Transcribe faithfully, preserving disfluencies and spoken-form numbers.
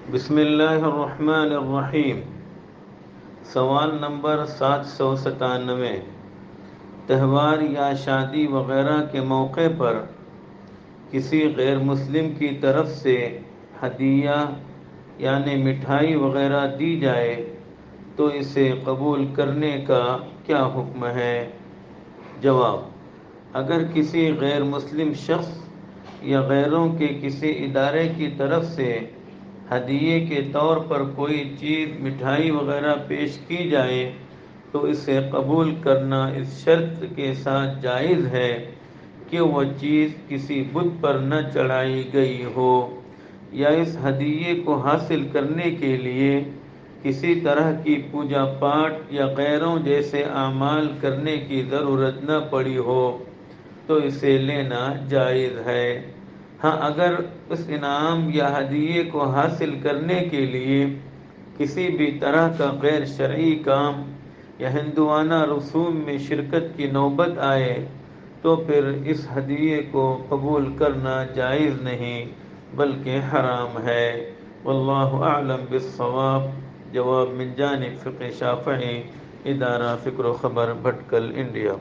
بسم اللہ الرحمن الرحیم۔ سوال نمبر سات سو ستانوے۔ تہوار یا شادی وغیرہ کے موقع پر کسی غیر مسلم کی طرف سے ہدیہ یعنی مٹھائی وغیرہ دی جائے تو اسے قبول کرنے کا کیا حکم ہے؟ جواب: اگر کسی غیر مسلم شخص یا غیروں کے کسی ادارے کی طرف سے ہدیے کے طور پر کوئی چیز مٹھائی وغیرہ پیش کی جائے تو اسے قبول کرنا اس شرط کے ساتھ جائز ہے کہ وہ چیز کسی بت پر نہ چڑھائی گئی ہو یا اس ہدیے کو حاصل کرنے کے لیے کسی طرح کی پوجا پاٹ یا غیروں جیسے اعمال کرنے کی ضرورت نہ پڑی ہو تو اسے لینا جائز ہے۔ ہاں، اگر اس انعام یا ہدیے کو حاصل کرنے کے لیے کسی بھی طرح کا غیر شرعی کام یا ہندوانہ رسوم میں شرکت کی نوبت آئے تو پھر اس ہدیے کو قبول کرنا جائز نہیں بلکہ حرام ہے۔ واللہ اعلم بالصواب۔ جواب من جانب فقہ شافعی، ادارہ فکر و خبر، بھٹکل، انڈیا۔